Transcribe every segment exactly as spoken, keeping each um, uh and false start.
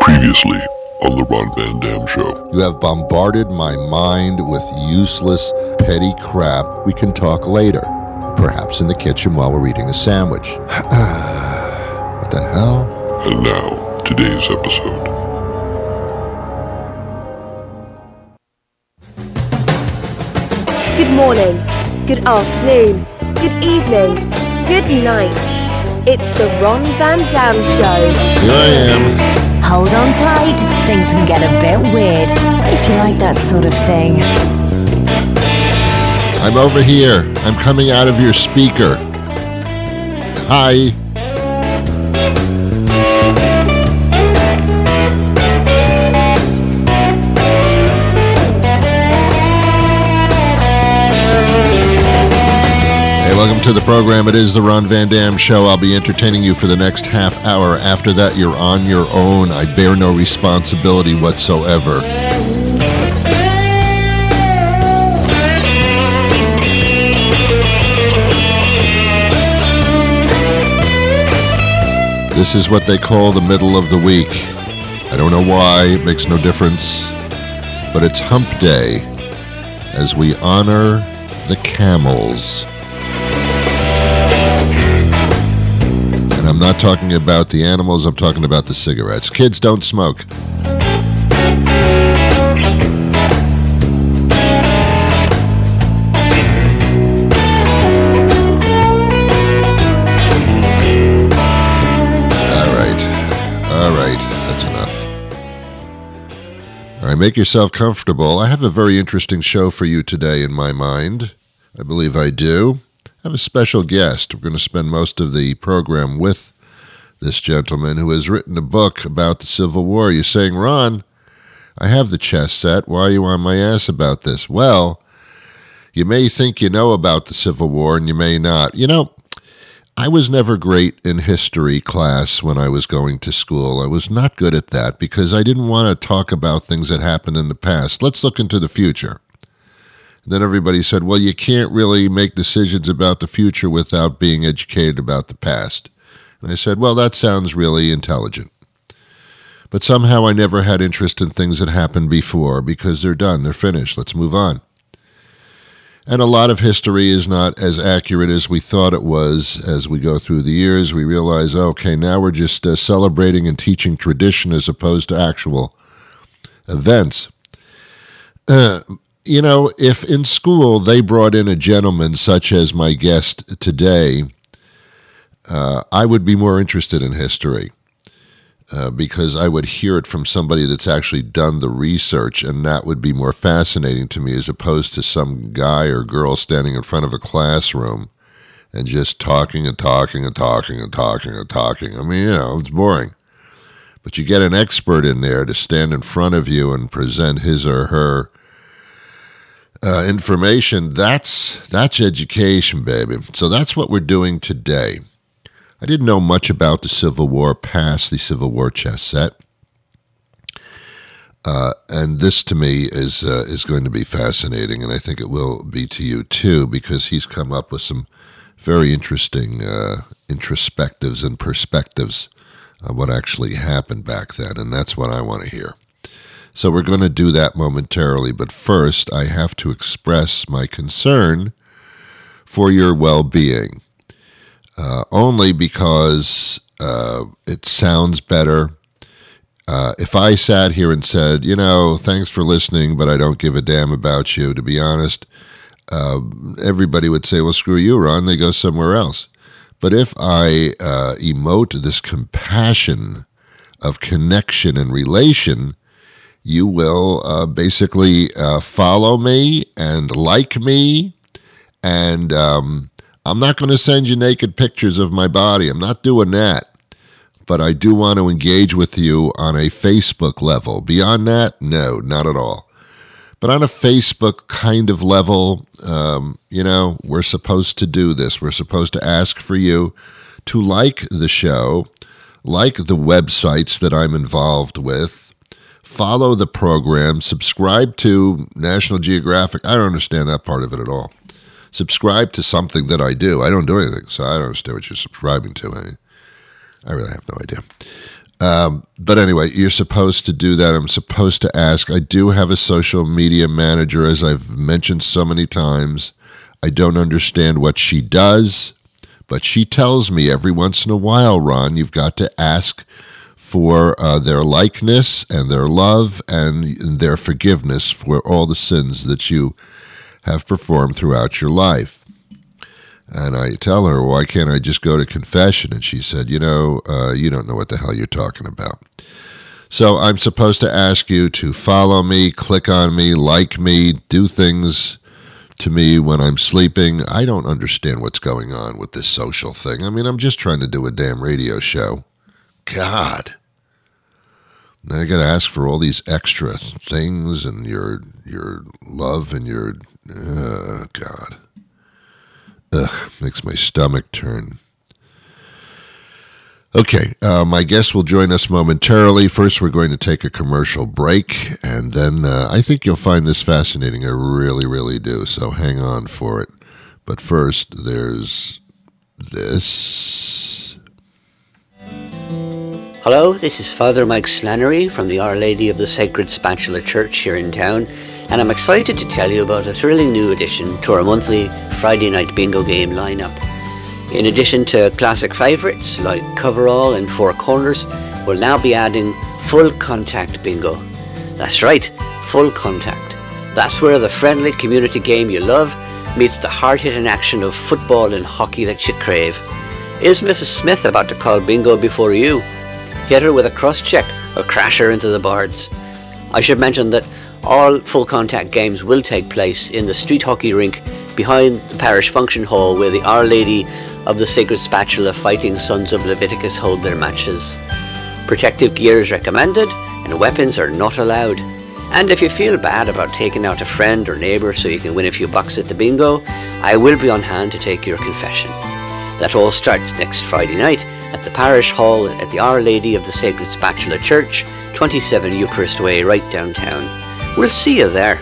Previously on the Ron Van Dam Show. You have bombarded my mind with useless, petty crap. We can talk later. Perhaps in the kitchen while we're eating a sandwich. What the hell? And now, today's episode. Good morning, good afternoon, good evening, good night. It's the Ron Van Dam Show. Here I am. Hold on tight, things can get a bit weird, if you like that sort of thing. I'm over here. I'm coming out of your speaker. Hi. Welcome to the program. It is the Ron Van Dam Show. I'll be entertaining you for the next half hour. After that, you're on your own. I bear no responsibility whatsoever. This is what they call the middle of the week. I don't know why. It makes no difference. But it's Hump Day as we honor the camels. And I'm not talking about the animals, I'm talking about the cigarettes. Kids, don't smoke. All right. All right. That's enough. All right, make yourself comfortable. I have a very interesting show for you today in my mind. I believe I do. I have a special guest. We're going to spend most of the program with this gentleman who has written a book about the Civil War. You're saying, Ron, I have the chess set. Why are you on my ass about this? Well, you may think you know about the Civil War, and you may not. You know, I was never great in history class when I was going to school. I was not good at that because I didn't want to talk about things that happened in the past. Let's look into the future. And then everybody said, well, you can't really make decisions about the future without being educated about the past. And I said, well, that sounds really intelligent. But somehow I never had interest in things that happened before because they're done, they're finished, let's move on. And a lot of history is not as accurate as we thought it was. As we go through the years, we realize, okay, now we're just uh, celebrating and teaching tradition as opposed to actual events. Uh, You know, if in school they brought in a gentleman such as my guest today, uh, I would be more interested in history uh, because I would hear it from somebody that's actually done the research, and that would be more fascinating to me as opposed to some guy or girl standing in front of a classroom and just talking and talking and talking and talking and talking. I mean, you know, it's boring. But you get an expert in there to stand in front of you and present his or her Uh, information, that's that's education, baby. So that's what we're doing today. I didn't know much about the Civil War past the Civil War chess set. Uh, and this to me is uh, is going to be fascinating, and I think it will be to you too, because he's come up with some very interesting uh, introspectives and perspectives of what actually happened back then, and that's what I want to hear. So we're going to do that momentarily, but first I have to express my concern for your well-being, uh, only because uh, it sounds better. Uh, if I sat here and said, you know, thanks for listening, but I don't give a damn about you, to be honest, uh, everybody would say, well, screw you, Ron, they go somewhere else. But if I uh, emote this compassion of connection and relation, you will uh, basically uh, follow me and like me, and um, I'm not going to send you naked pictures of my body. I'm not doing that. But I do want to engage with you on a Facebook level. Beyond that, no, not at all. But on a Facebook kind of level, um, you know, we're supposed to do this. We're supposed to ask for you to like the show, like the websites that I'm involved with, follow the program, subscribe to National Geographic. I don't understand that part of it at all. Subscribe to something that I do. I don't do anything, so I don't understand what you're subscribing to. I, I really have no idea. Um, but anyway, you're supposed to do that. I'm supposed to ask. I do have a social media manager, as I've mentioned so many times. I don't understand what she does, but she tells me every once in a while, Ron, you've got to ask for uh, their likeness and their love and their forgiveness for all the sins that you have performed throughout your life. And I tell her, why can't I just go to confession? And she said, you know, uh, you don't know what the hell you're talking about. So I'm supposed to ask you to follow me, click on me, like me, do things to me when I'm sleeping. I don't understand what's going on with this social thing. I mean, I'm just trying to do a damn radio show. God. Now I got to ask for all these extra things and your your love and your, uh, God. Ugh, makes my stomach turn. Okay, uh, my guest will join us momentarily. First, we're going to take a commercial break, and then uh, I think you'll find this fascinating. I really, really do, so hang on for it. But first, there's this. Hello, this is Father Mike Slannery from the Our Lady of the Sacred Spatula Church here in town, and I'm excited to tell you about a thrilling new addition to our monthly Friday night bingo game lineup. In addition to classic favourites like Coverall and Four Corners, we'll now be adding Full Contact Bingo. That's right, Full Contact. That's where the friendly community game you love meets the hard-hitting action of football and hockey that you crave. Is Missus Smith about to call bingo before you? Hit her with a cross-check or crash her into the boards. I should mention that all full contact games will take place in the street hockey rink behind the parish function hall where the Our Lady of the Sacred Spatula Fighting Sons of Leviticus hold their matches. Protective gear is recommended and weapons are not allowed. And if you feel bad about taking out a friend or neighbour so you can win a few bucks at the bingo, I will be on hand to take your confession. That all starts next Friday night at the parish hall at the Our Lady of the Sacred Spatula Church, twenty-seven Eucharist Way, right downtown. We'll see you there.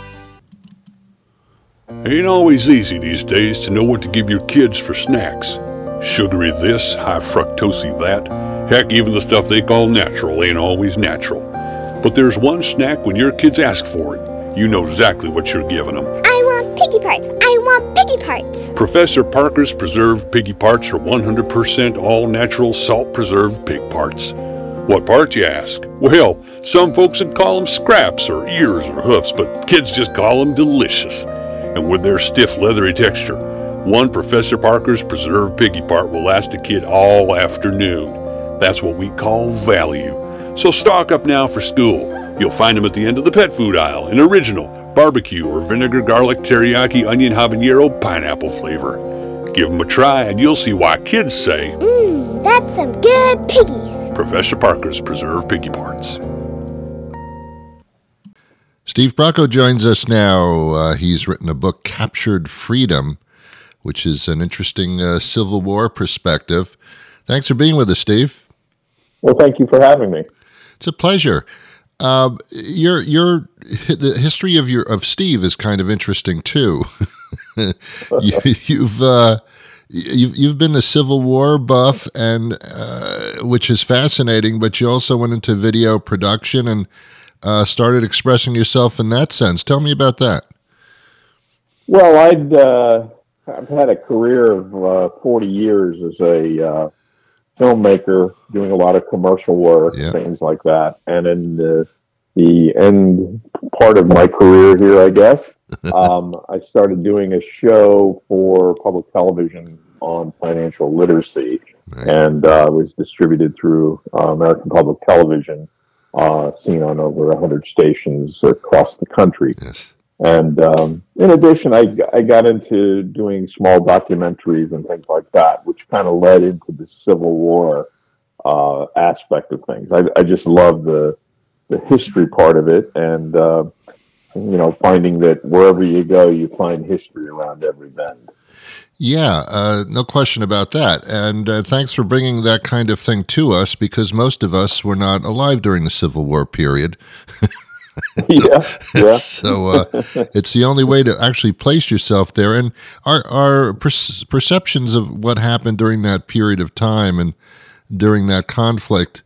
Ain't always easy these days to know what to give your kids for snacks. Sugary this, high fructosey that. Heck, even the stuff they call natural ain't always natural. But there's one snack when your kids ask for it, you know exactly what you're giving them. I want piggy parts. I want piggy parts. Professor Parker's preserved piggy parts are one hundred percent all-natural salt-preserved pig parts. What parts, you ask? Well, some folks would call them scraps or ears or hoofs, but kids just call them delicious. And with their stiff, leathery texture, one Professor Parker's preserved piggy part will last a kid all afternoon. That's what we call value. So stock up now for school. You'll find them at the end of the pet food aisle in original, barbecue, or vinegar, garlic, teriyaki, onion, habanero, pineapple flavor. Give them a try and you'll see why kids say, Mmm, that's some good piggies. Professor Parker's preserved piggy parts. Steve Bracco joins us now. Uh, he's written a book, Captured Freedom, which is an interesting uh, Civil War perspective. Thanks for being with us, Steve. Well, thank you for having me. It's a pleasure. Uh, your your the history of your of Steve is kind of interesting too. you, you've uh, you've you've been a Civil War buff, and uh, which is fascinating. But you also went into video production and uh, started expressing yourself in that sense. Tell me about that. Well, I'd uh, I've had a career of uh, forty years as a uh, filmmaker, doing a lot of commercial work, yeah. things like that. And in the, the end part of my career here, I guess, um, I started doing a show for public television on financial literacy, right. and uh, was distributed through uh, American Public Television, uh, seen on over one hundred stations across the country. Yes. And um, in addition, I, I got into doing small documentaries and things like that, which kind of led into the Civil War uh, aspect of things. I, I just love the the history part of it, and uh, you know, finding that wherever you go, you find history around every bend. Yeah, uh, no question about that. And uh, thanks for bringing that kind of thing to us, because most of us were not alive during the Civil War period. yeah, yeah. So uh, it's the only way to actually place yourself there. And our our per- perceptions of what happened during that period of time and during that conflict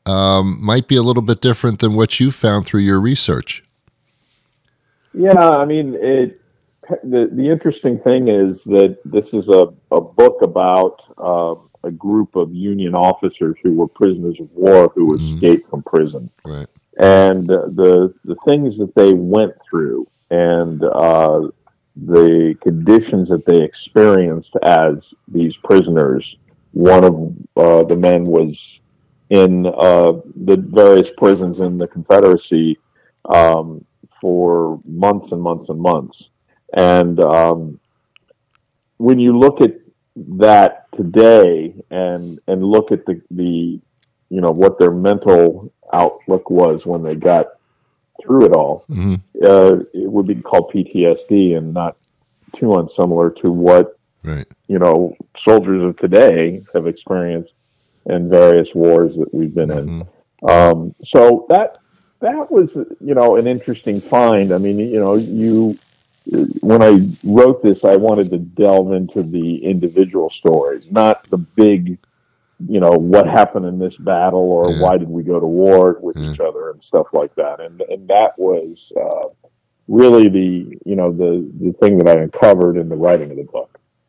um, might be a little bit different than what you found through your research. Yeah, I mean, it. The the interesting thing is that this is a, a book about uh, a group of Union officers who were prisoners of war who mm-hmm. escaped from prison, right? And uh, the the things that they went through and uh, the conditions that they experienced as these prisoners. One of uh, the men was in uh, the various prisons in the Confederacy um, for months and months and months. And um, when you look at that today and and look at the, the, you know, what their mental outlook was when they got through it all, mm-hmm. uh, it would be called P T S D and not too unsimilar to what, right. you know, soldiers of today have experienced in various wars that we've been mm-hmm. in. Um, so that that was, you know, an interesting find. I mean, you know, you... when I wrote this, I wanted to delve into the individual stories, not the big, you know, what happened in this battle or yeah. why did we go to war with yeah. each other and stuff like that. And and that was uh, really the, you know, the, the thing that I uncovered in the writing of the book.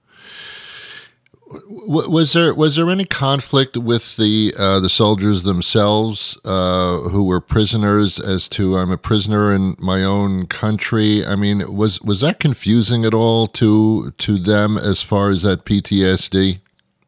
Was there was there any conflict with the uh, the soldiers themselves uh, who were prisoners as to I'm a prisoner in my own country? I mean, was was that confusing at all to to them as far as that P T S D?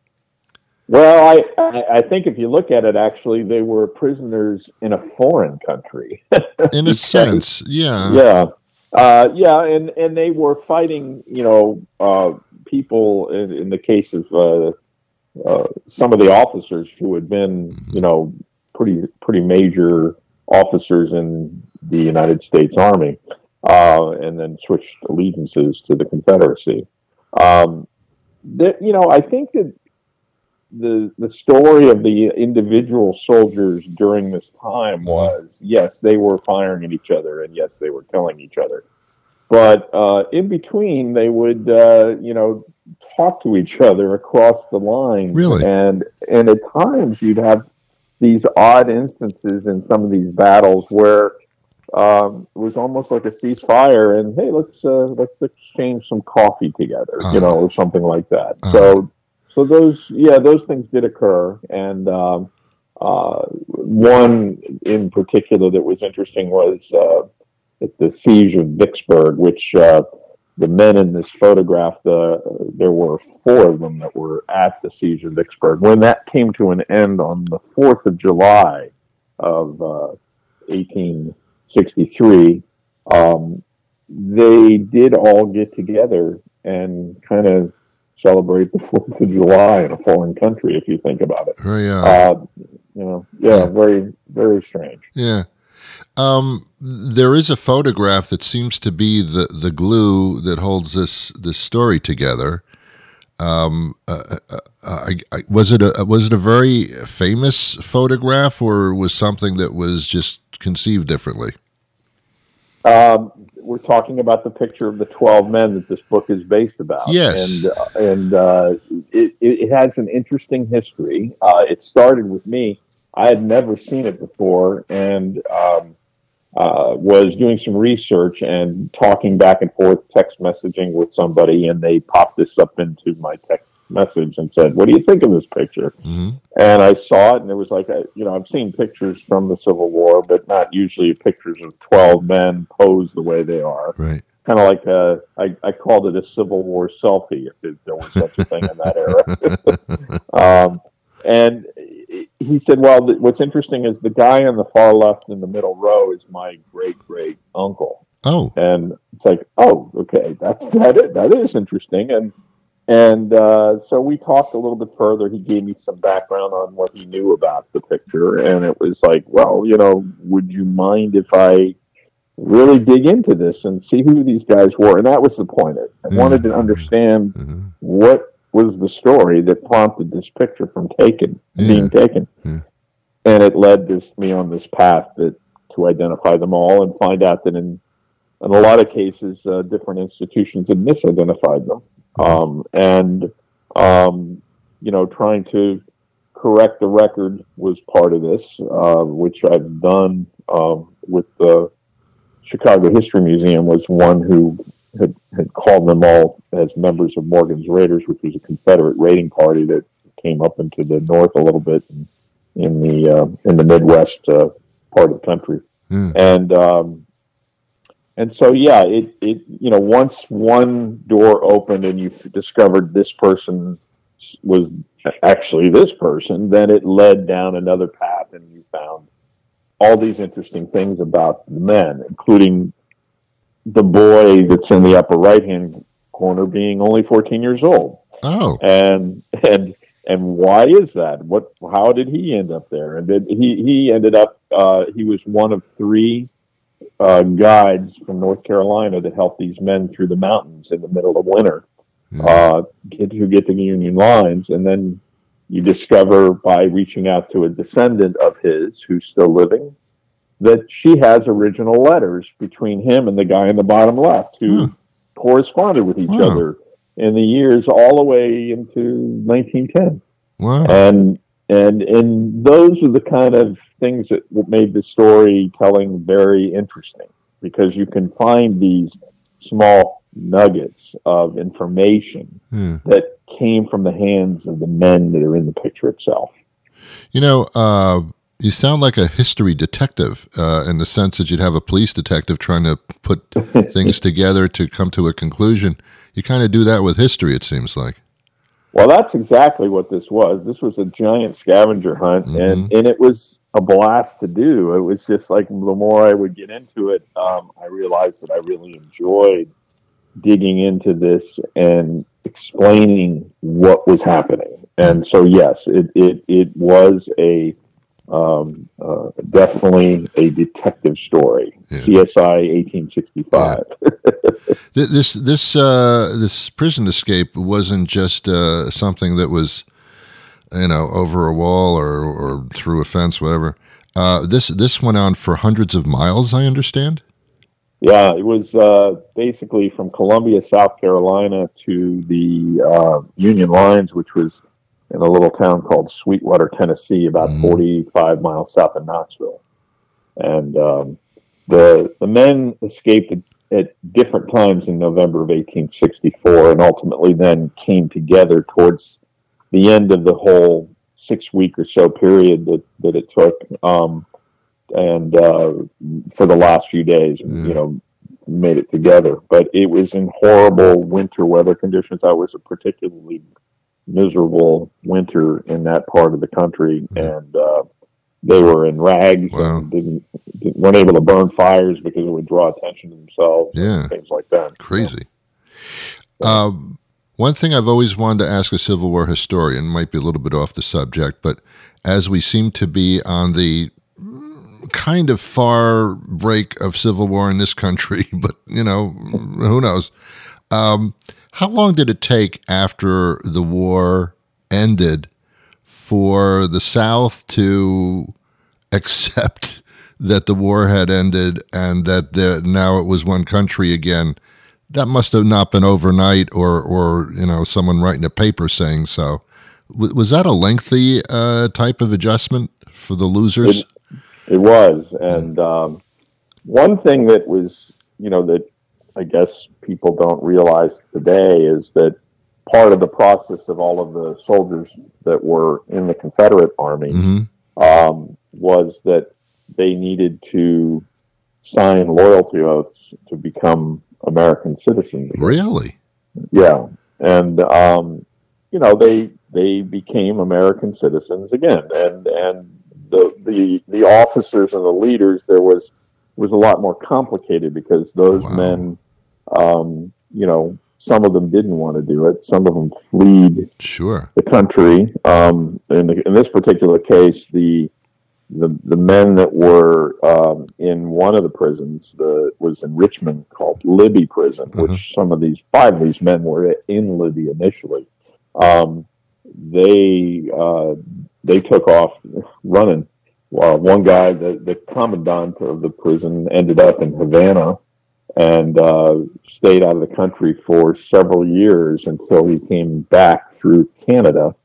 Well, I I think if you look at it, actually, they were prisoners in a foreign country. In a sense, yeah, yeah, uh, yeah, and and they were fighting, you know. Uh, people in, in the case of uh, uh, some of the officers who had been, you know, pretty pretty major officers in the United States Army, uh, and then switched allegiances to the Confederacy. Um, that, you know, I think that the the story of the individual soldiers during this time was, yes, they were firing at each other, and yes, they were killing each other. But uh, in between, they would, uh, you know, talk to each other across the line. Really? And and at times, you'd have these odd instances in some of these battles where um, it was almost like a ceasefire, and hey, let's uh, let's exchange some coffee together, uh, you know, or something like that. Uh, so, so those, yeah, those things did occur, and um, uh, one in particular that was interesting was. Uh, at the siege of Vicksburg, which uh, the men in this photograph, the, there were four of them that were at the siege of Vicksburg. When that came to an end on the fourth of July of uh, eighteen sixty-three, um, they did all get together and kind of celebrate the fourth of July in a foreign country, if you think about it. Very, uh, uh, you know, yeah, yeah, very, very strange. Yeah. Um, there is a photograph that seems to be the, the glue that holds this this story together. Um, uh, uh, I, I, was it a was it a very famous photograph, or was something that was just conceived differently? Um, we're talking about the picture of the twelve men that this book is based about. Yes, and uh, and uh, it, it has an interesting history. Uh, it started with me. I had never seen it before, and um, uh, was doing some research and talking back and forth, text messaging with somebody, and they popped this up into my text message and said, "What do you think of this picture?" Mm-hmm. And I saw it, and it was like, you know, I've seen pictures from the Civil War, but not usually pictures of twelve men posed the way they are. Right. Kind of like a, I, I called it a Civil War selfie, if there was such a thing in that era. um, and he said, well, th- what's interesting is the guy on the far left in the middle row is my great-great uncle. Oh. And it's like, oh, okay, that's that is, that is interesting. And and uh, so we talked a little bit further. He gave me some background on what he knew about the picture. And it was like, well, you know, would you mind if I really dig into this and see who these guys were? And that was the point. I mm-hmm. wanted to understand mm-hmm. what was the story that prompted this picture from taken, yeah. being taken. Yeah. And it led this, me on this path that to identify them all and find out that in, in a lot of cases, uh, different institutions had misidentified them. Mm-hmm. Um, and, um, you know, trying to Correct the Record was part of this, uh, which I've done um, with the Chicago History Museum, was one who had, had called them all as members of Morgan's Raiders, which was a Confederate raiding party that came up into the north a little bit in, in the uh, in the Midwest uh, part of the country. Mm. And um, and so, yeah, it, it, you know, once one door opened and you discovered this person was actually this person, then it led down another path, and you found all these interesting things about the men, including the boy that's in the upper right-hand corner being only fourteen years old. Oh, and and and why is that? What? How did he end up there? And did he he ended up uh, he was one of three uh, guides from North Carolina that helped these men through the mountains in the middle of winter. Uh, get, who get to the Union lines, and then you discover by reaching out to a descendant of his who's still living that she has original letters between him and the guy in the bottom left who Hmm. corresponded with each Wow. other in the years all the way into nineteen ten. wow. And and and those are the kind of things that made the storytelling very interesting, because you can find these small nuggets of information Hmm. that came from the hands of the men that are in the picture itself. You know, uh, you sound like a history detective uh, in the sense that you'd have a police detective trying to put things together to come to a conclusion. You kind of do that with history, it seems like. Well, that's exactly what this was. This was a giant scavenger hunt, Mhm. and, and it was a blast to do. It was just like the more I would get into it, um, I realized that I really enjoyed digging into this and explaining what was happening. And so, yes, it it, it was a um, uh, definitely a detective story. Yeah. C S I eighteen sixty-five. Th- This this uh, this prison escape wasn't just uh, something that was, you know, over a wall or, or through a fence, whatever. Uh, this this went on for hundreds of miles, I understand. Yeah, it was uh, basically from Columbia, South Carolina to the uh, Union lines, which was in a little town called Sweetwater, Tennessee, about Mhm. forty-five miles south of Knoxville. And um, the the men escaped at, at different times in November of eighteen sixty-four, and ultimately then came together towards the end of the whole six-week or so period that, that it took. Um, and uh, for the last few days, Mm. you know, made it together. But it was in horrible winter weather conditions. That was a particularly miserable winter in that part of the country, Mm. and uh, they were in rags Wow. and didn't, didn't weren't able to burn fires because it would draw attention to themselves. Yeah. And things like that. Crazy. Um, one thing I've always wanted to ask a Civil War historian, might be a little bit off the subject, but as we seem to be on the kind of far break of Civil War in this country, but, you know, who knows? Um, how long did it take after the war ended for the South to accept that the war had ended and that the, now it was one country again? That must have not been overnight, or, or you know, someone writing a paper saying so. W- was that a lengthy uh, type of adjustment for the losers? It, it was. And um, one thing that was, you know, that I guess people don't realize today is that part of the process of all of the soldiers that were in the Confederate armies Mm-hmm. um, was that they needed to sign loyalty oaths to become American citizens. Really? Yeah, and um, you know they they became American citizens again, and and the the the officers and the leaders there was was a lot more complicated because those Wow. men, um, you know, some of them didn't want to do it, some of them fled Sure. the country. Um, in the, in this particular case, the the the men that were um, in one of the prisons that was in Richmond called Libby Prison, Uh-huh. which some of these five of these men were in Libby initially. Um, they uh, they took off running. Well, one guy, the, the commandant of the prison, ended up in Havana and uh, stayed out of the country for several years until he came back through Canada.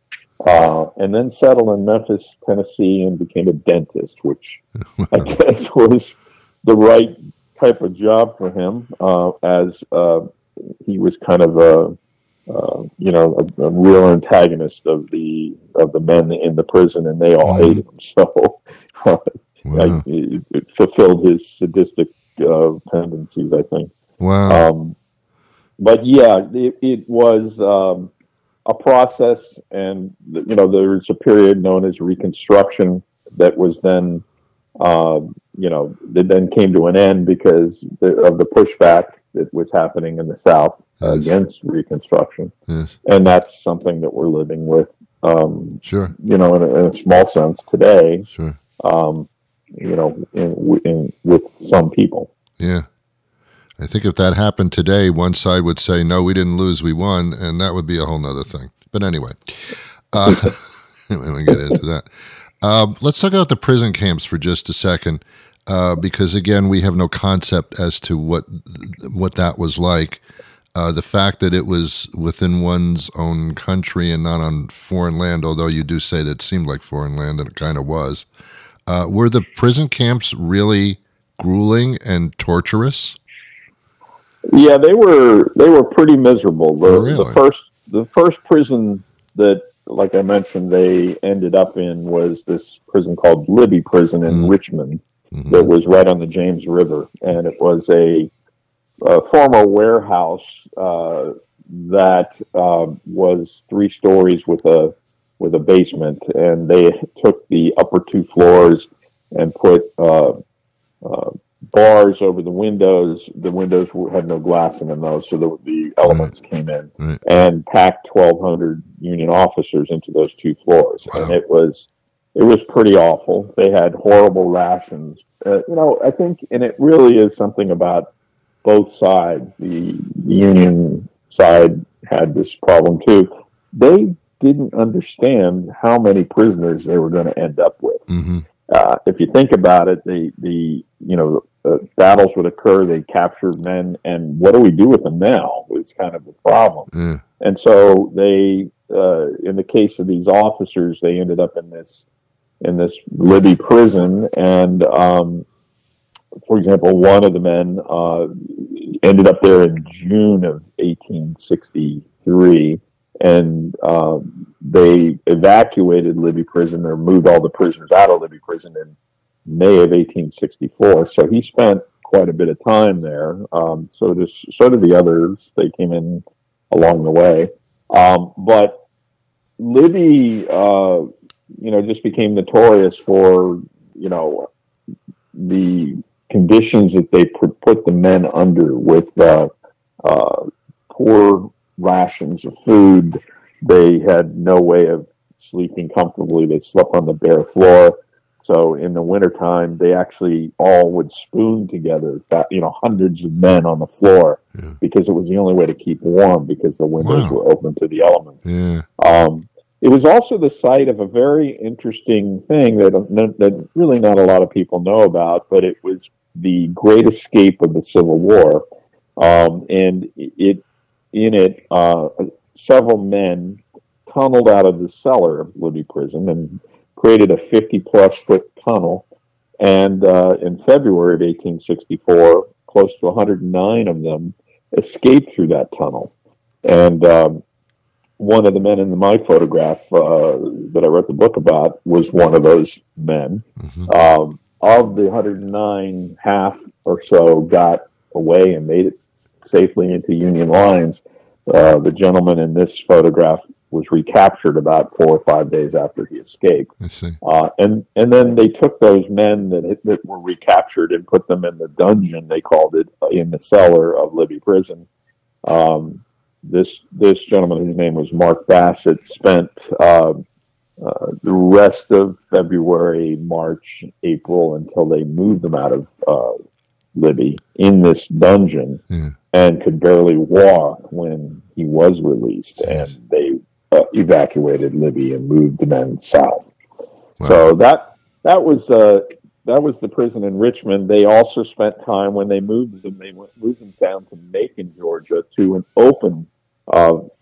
uh, and then settled in Memphis, Tennessee, and became a dentist, which I guess was the right type of job for him, uh, as uh, he was kind of a uh, you know a, a real antagonist of the of the men in the prison, and they all mm. hated him. So uh, wow. I, it, it fulfilled his sadistic uh, tendencies, I think. Wow. Um, but yeah, it, it was um, a process, and you know there was a period known as Reconstruction that was then. Uh, you know, that then came to an end because the, of the pushback that was happening in the South yes. against Reconstruction. Yes. And that's something that we're living with, um, sure. you know, in a, in a small sense today, sure. um, you know, in, in, with some people. Yeah. I think if that happened today, one side would say, no, we didn't lose, we won, and that would be a whole nother thing. But anyway, uh, when we get into that. Uh, let's talk about the prison camps for just a second, uh, because again, we have no concept as to what what that was like. Uh, the fact that it was within one's own country and not on foreign land, although you do say that it seemed like foreign land, and it kind of was. Uh, were the prison camps really grueling and torturous? Yeah, they were. They were pretty miserable. The, oh, really? the first, the first prison that. Like I mentioned, they ended up in was this prison called Libby Prison in mm-hmm. Richmond mm-hmm. that was right on the James River. And it was a, a former warehouse uh, that uh, was three stories with a with a basement. And they took the upper two floors and put uh, uh, bars over the windows. The windows had no glass in them, though, so the, the elements right. came in right. and packed twelve hundred Union officers into those two floors. Wow. And it was it was pretty awful. They had horrible rations. Uh, you know, I think, and it really is something about both sides. The, the Union side had this problem, too. They didn't understand how many prisoners they were going to end up with. Mm-hmm. Uh, if you think about it, the, the you know, uh, battles would occur, they captured men, and what do we do with them now? It's kind of the problem. Yeah. And so they, uh, in the case of these officers, they ended up in this in this Libby prison, and um, for example, one of the men uh, ended up there in June of eighteen sixty-three, and uh, they evacuated Libby prison, or moved all the prisoners out of Libby prison in May of eighteen sixty-four. So he spent quite a bit of time there. Um, so does so did the others. They came in along the way, um, but Libby, uh, you know, just became notorious for you know the conditions that they put, put the men under, with uh, uh, poor rations of food. They had no way of sleeping comfortably. They slept on the bare floor. So in the wintertime, they actually all would spoon together, you know, hundreds of men on the floor, yeah. because it was the only way to keep warm, because the windows wow. were open to the elements. Yeah. Um, it was also the site of a very interesting thing that, that really not a lot of people know about, but it was the Great Escape of the Civil War. Um, and it in it, uh, several men tunneled out of the cellar of Libby Prison and created a fifty-plus foot tunnel. And uh, in February of eighteen sixty-four, close to one hundred nine of them escaped through that tunnel. And um, one of the men in my photograph uh, that I wrote the book about was one of those men. Mm-hmm. Um, of the one hundred nine, half or so got away and made it safely into Union lines. Uh, the gentleman in this photograph was recaptured about four or five days after he escaped. I see. Uh, and, and then they took those men that, that were recaptured and put them in the dungeon, they called it, in the cellar of Libby Prison. Um, this this gentleman, his name was Mark Bassett, spent uh, uh, the rest of February, March, April, until they moved them out of uh, Libby in this dungeon, yeah. and could barely walk when he was released. Yes. And they uh, evacuated Libby and moved the men south. Wow. So that that was uh, that was the prison in Richmond. They also spent time, when they moved them, they went, moved them down to Macon, Georgia, to an open uh,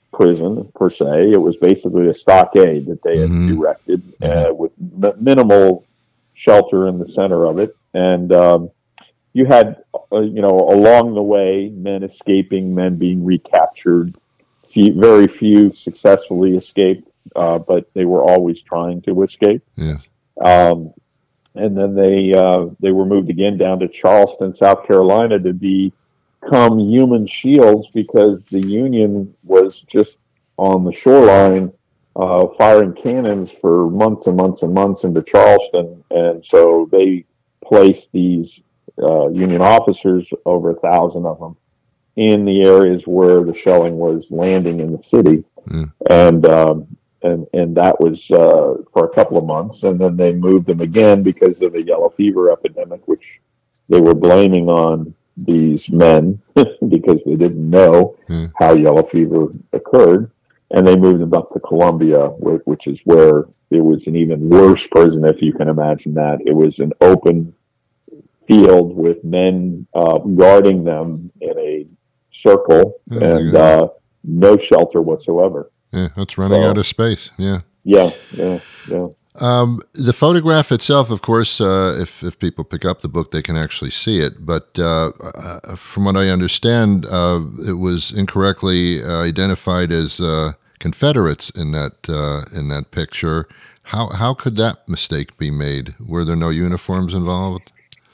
prison per se. It was basically a stockade that they had mm-hmm. erected uh, with m- minimal shelter in the center of it. And um, you had, uh, you know, along the way, men escaping, men being recaptured. Few, very few successfully escaped, uh, but they were always trying to escape. Yeah. Um, and then they uh, they were moved again down to Charleston, South Carolina, to become human shields because the Union was just on the shoreline uh, firing cannons for months and months and months into Charleston. And so they placed these uh, Union officers, over a thousand of them, in the areas where the shelling was landing in the city. Mm. And, um, and, and that was uh, for a couple of months. And then they moved them again because of the yellow fever epidemic, which they were blaming on these men because they didn't know mm. how yellow fever occurred. And they moved them up to Columbia, which is where it was an even worse prison, if you can imagine that. It was an open field with men uh, guarding them in a circle oh, and uh, no shelter whatsoever. Yeah, that's running so, out of space. Yeah. Yeah, yeah, yeah. Um, the photograph itself, of course, uh, if, if people pick up the book, they can actually see it. But uh, uh, from what I understand, uh, it was incorrectly uh, identified as uh, Confederates in that uh, in that picture. How how could that mistake be made? Were there no uniforms involved?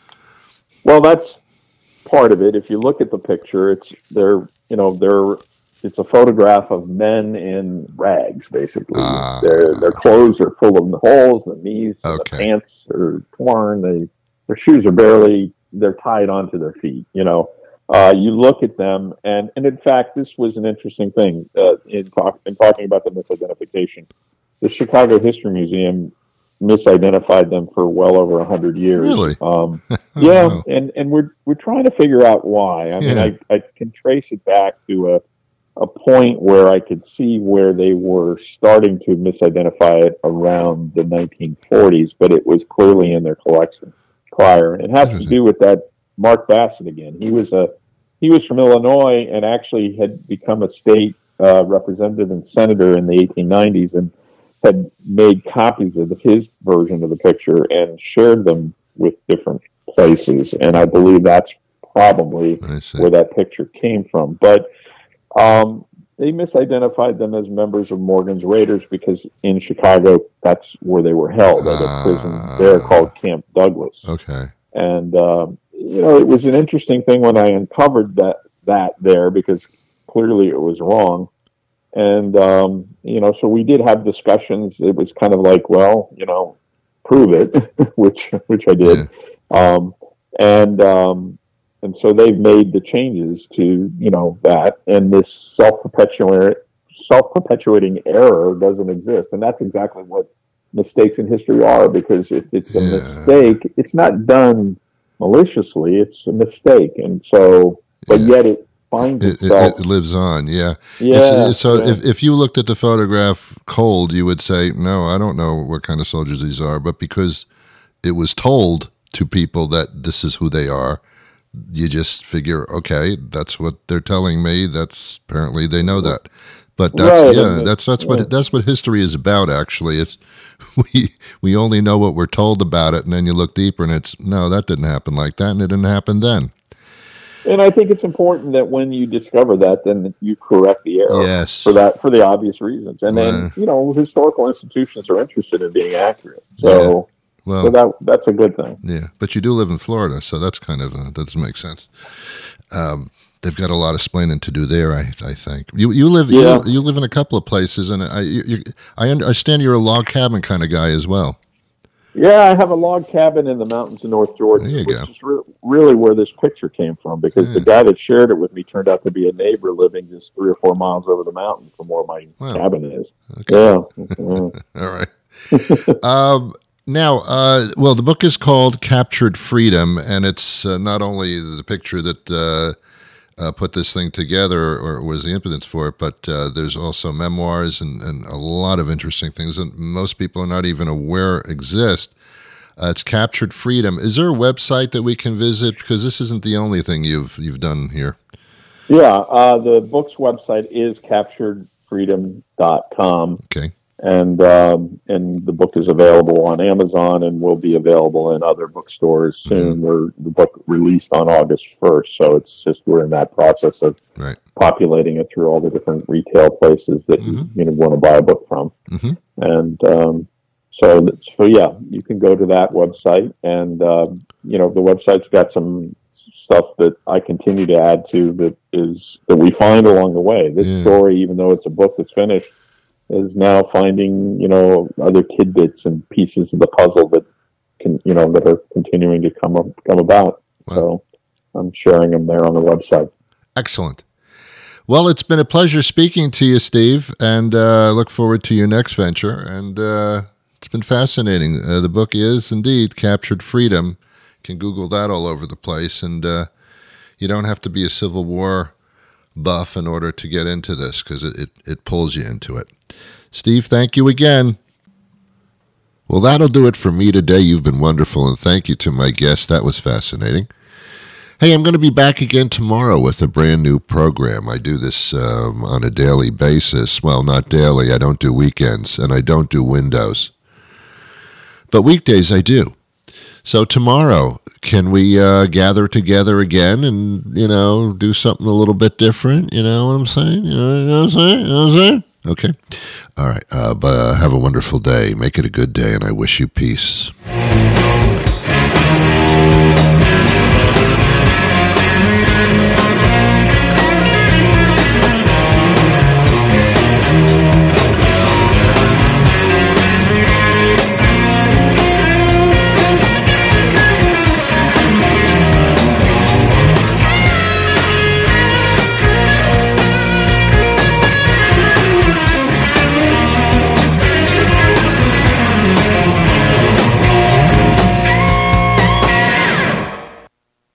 Well, that's part of it. If you look at the picture, it's they're you know they're it's a photograph of men in rags, basically. Uh, their their clothes are full of holes, the knees, okay. The pants are torn. They their shoes are barely they're tied onto their feet. You know, uh, you look at them, and, and in fact, this was an interesting thing uh, in talk in talking about the misidentification. The Chicago History Museum misidentified them for well over a hundred years. Really? Um, yeah, wow. and and we're we're trying to figure out why. I yeah. mean, I I can trace it back to a. a point where I could see where they were starting to misidentify it around the nineteen forties, but it was clearly in their collection prior. And it has mm-hmm. to do with that Mark Bassett again. He was a he was from Illinois and actually had become a state uh, representative and senator in the eighteen nineties and had made copies of his version of the picture and shared them with different places. And I believe that's probably where that picture came from. But Um, they misidentified them as members of Morgan's Raiders because in Chicago, that's where they were held at a prison there called Camp Douglas. Okay. And, um, you know, it was an interesting thing when I uncovered that, that there because clearly it was wrong. And, um, you know, so we did have discussions. It was kind of like, well, you know, prove it, which, which I did. Yeah. Um, and, um, And so they've made the changes to, you know, that, and this self-perpetuating, self-perpetuating error doesn't exist. And that's exactly what mistakes in history are, because if it's a yeah. mistake, it's not done maliciously, it's a mistake. And so, but yeah. yet it finds it, itself. It, it lives on, yeah. Yeah. It's, it's, so yeah. If, if you looked at the photograph cold, you would say, no, I don't know what kind of soldiers these are. But because it was told to people that this is who they are, you just figure, okay, that's what they're telling me. That's apparently they know that, but that's right, yeah, that's that's yeah. what that's what history is about. Actually, it's we we only know what we're told about it, and then you look deeper, and it's no, that didn't happen like that, and it didn't happen then. And I think it's important that when you discover that, then you correct the error. Yes. For that, for the obvious reasons, and then uh, you know, historical institutions are interested in being accurate. So. Yeah. Well, so that that's a good thing. Yeah, but you do live in Florida, so that's kind of uh, that doesn't make sense. Um, they've got a lot of explaining to do there, I I think. You you live yeah. you, you live in a couple of places, and I you, you, I understand you're a log cabin kind of guy as well. Yeah, I have a log cabin in the mountains of North Georgia, there you which go. is re- really where this picture came from, because yeah. the guy that shared it with me turned out to be a neighbor living just three or four miles over the mountain from where my wow. cabin is. Okay. Yeah. yeah. All right. um. Now, uh, well, the book is called Captured Freedom, and it's uh, not only the picture that uh, uh, put this thing together or was the impetus for it, but uh, there's also memoirs and, and a lot of interesting things that most people are not even aware exist. Uh, it's Captured Freedom. Is there a website that we can visit? Because this isn't the only thing you've you've done here. Yeah, uh, the book's website is captured freedom dot com. Okay. And um, and the book is available on Amazon and will be available in other bookstores soon. Mm-hmm. We're the book released on August first, so it's just we're in that process of right. populating it through all the different retail places that Mm-hmm. you, you know, want to buy a book from. Mm-hmm. And um, so so yeah, you can go to that website, and um, you know the website's got some stuff that I continue to add to that is that we find along the way. This Yeah. story, even though it's a book that's finished, is now finding, you know, other tidbits and pieces of the puzzle that can, you know, that are continuing to come up, come about. Wow. So I'm sharing them there on the website. Excellent. Well, it's been a pleasure speaking to you, Steve, and uh, look forward to your next venture. And uh, it's been fascinating. Uh, the book is indeed Captured Freedom. You can Google that all over the place, and uh, you don't have to be a Civil War buff in order to get into this, because it, it, it pulls you into it. Steve, thank you again. Well, that'll do it for me today. You've been wonderful, and thank you to my guest. That was fascinating. Hey, I'm going to be back again tomorrow with a brand new program. I do this um, on a daily basis. Well, not daily. I don't do weekends, and I don't do windows. But weekdays I do. So tomorrow, can we uh, gather together again and, you know, do something a little bit different? You know what I'm saying? You know, you know what I'm saying? You know what I'm saying? Okay. All right. Uh, but uh, have a wonderful day. Make it a good day, and I wish you peace.